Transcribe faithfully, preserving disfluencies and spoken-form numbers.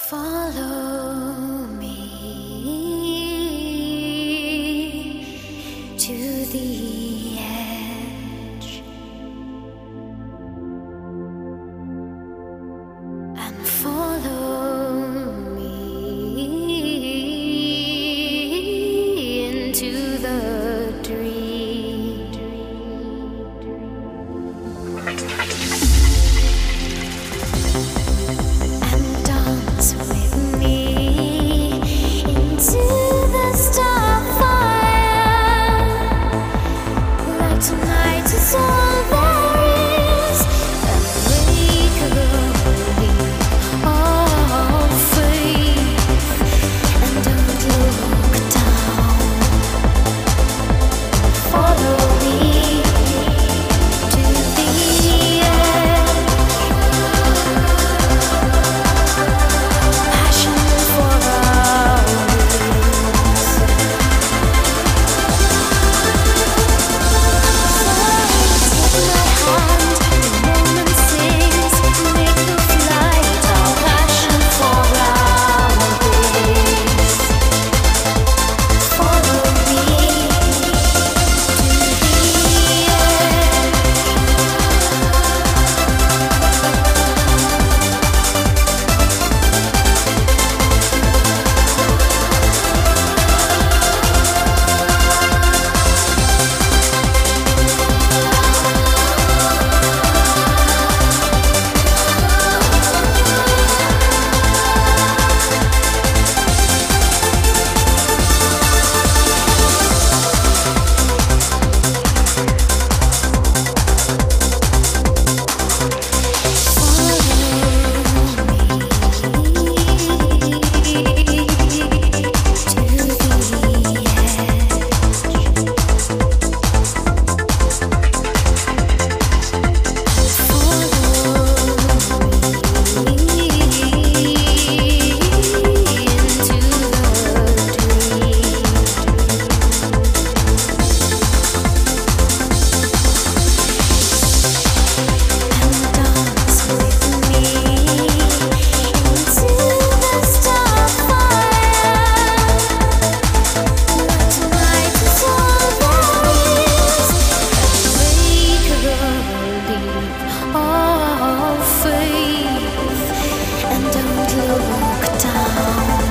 Follow me to the edge and follow me into the dream and dance with me into the starfire. Like tonight is all there is, unbreakably all faith, and don't look down. Follow me to the edge. Passion for hours. Take my hand, the moment sings, make the flight our passion for hours. Follow me to the edge. All faith, and don't look down.